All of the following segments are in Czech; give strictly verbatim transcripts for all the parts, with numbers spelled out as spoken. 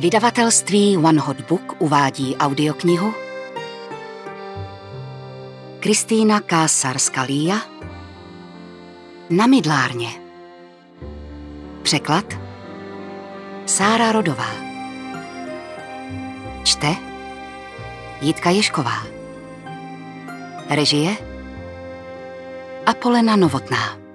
Vydavatelství One Hot Book uvádí audioknihu Kristýna Kásarská-Líja Na mydlárně. Překlad Sára Rodová. Čte Jitka Ježková. Režie Apolena Novotná.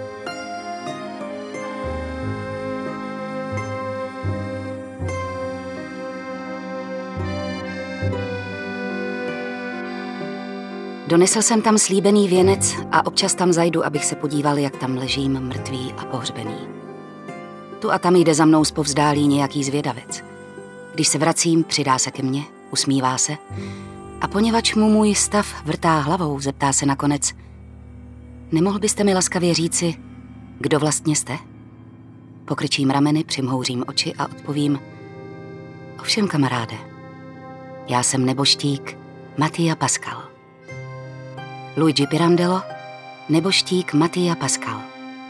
Donesl jsem tam slíbený věnec a občas tam zajdu, abych se podíval, jak tam ležím mrtvý a pohřbený. Tu a tam jde za mnou zpovzdálí nějaký zvědavec. Když se vracím, přidá se ke mně, usmívá se a poněvadž mu můj stav vrtá hlavou, zeptá se nakonec: Nemohl byste mi laskavě říci, kdo vlastně jste? Pokrčím rameny, přimhouřím oči a odpovím: Ovšem, kamaráde, já jsem neboštík Mattia Pascal. Luigi Pirandello, neboštík Mattia Pascal.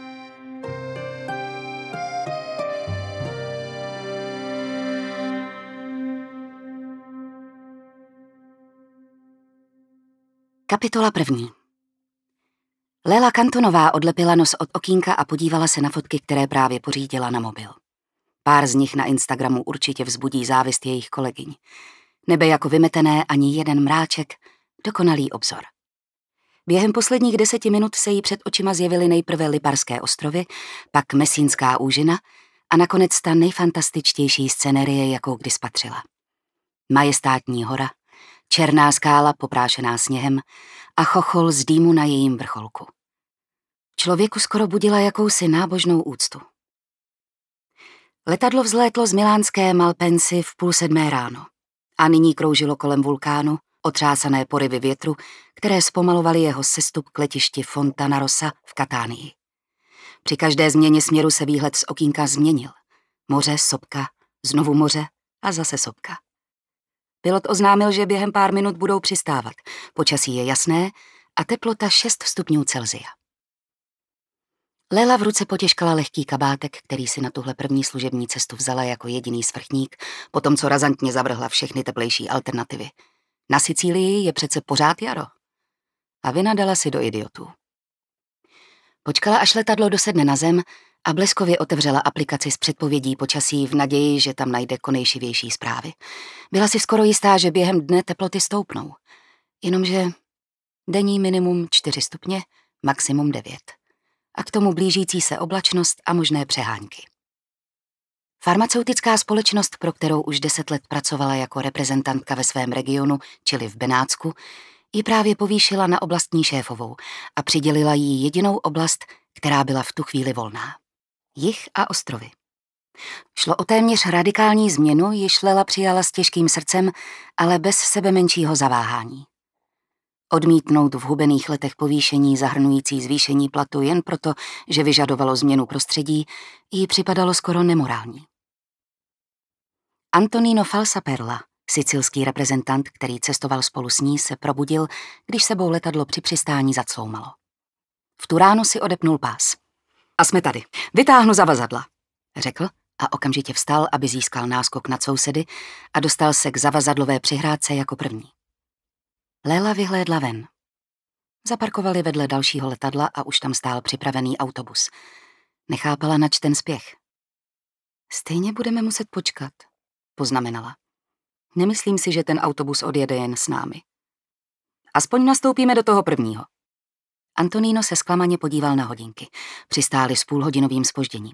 Kapitola první. Léla Kantonová odlepila nos od okýnka a podívala se na fotky, které právě pořídila na mobil. Pár z nich na Instagramu určitě vzbudí závist jejich kolegyň. Nebe jako vymetené, ani jeden mráček, dokonalý obzor. Během posledních deseti minut se jí před očima zjevily nejprve Liparské ostrovy, pak Mesínská úžina a nakonec ta nejfantastičtější scenérie, jakou kdy spatřila. Majestátní hora, černá skála poprášená sněhem a chochol z dýmu na jejím vrcholku. Člověku skoro budila jakousi nábožnou úctu. Letadlo vzlétlo z milánské Malpensy v půl sedmé ráno a nyní kroužilo kolem vulkánu, otřásané poryvy větru, které zpomalovaly jeho sestup k letišti Fontanarossa v Katánii. Při každé změně směru se výhled z okýnka změnil. Moře, sopka, znovu moře a zase sopka. Pilot oznámil, že během pár minut budou přistávat. Počasí je jasné a teplota šest stupňů Celsia. Léla v ruce potěžkala lehký kabátek, který si na tuhle první služební cestu vzala jako jediný svrchník, potom co razantně zavrhla všechny teplejší alternativy. Na Sicílii je přece pořád jaro. A vynadala si do idiotů. Počkala, až letadlo dosedne na zem a bleskově otevřela aplikaci s předpovědí počasí v naději, že tam najde konejšivější zprávy. Byla si skoro jistá, že během dne teploty stoupnou. Jenomže denní minimum čtyři stupně, maximum devět. A k tomu blížící se oblačnost a možné přehánky. Farmaceutická společnost, pro kterou už deset let pracovala jako reprezentantka ve svém regionu, čili v Benátsku, ji právě povýšila na oblastní šéfovou a přidělila jí jedinou oblast, která byla v tu chvíli volná. Jih a ostrovy. Šlo o téměř radikální změnu, již Léla přijala s těžkým srdcem, ale bez sebe menšího zaváhání. Odmítnout v hubených letech povýšení zahrnující zvýšení platu jen proto, že vyžadovalo změnu prostředí, jí připadalo skoro nemorální. Antonino Falsaperla, sicilský reprezentant, který cestoval spolu s ní, se probudil, když sebou letadlo při přistání zacloumalo. V tu ránu si odepnul pás. A jsme tady. Vytáhnu zavazadla, řekl a okamžitě vstal, aby získal náskok nad sousedy a dostal se k zavazadlové přihrádce jako první. Léla vyhlédla ven. Zaparkovali vedle dalšího letadla a už tam stál připravený autobus. Nechápala, nač ten spěch. Stejně budeme muset počkat, poznamenala. Nemyslím si, že ten autobus odjede jen s námi. Aspoň nastoupíme do toho prvního. Antonino se zklamaně podíval na hodinky. Přistáli s půlhodinovým zpožděním.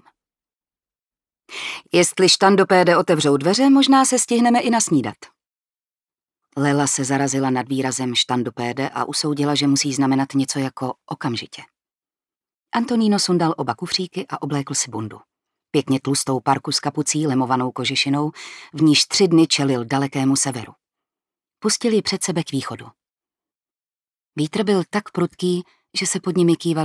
Jestli štandopéde otevřou dveře, možná se stihneme i nasnídat. Léla se zarazila nad výrazem štandopéde a usoudila, že musí znamenat něco jako okamžitě. Antonino sundal oba kufříky a oblékl si bundu. Pěkně tlustou parku s kapucí lemovanou kožešinou, v níž tři dny čelil dalekému severu. Pustil ji před sebe k východu. Vítr byl tak prudký, že se pod nimi kývaly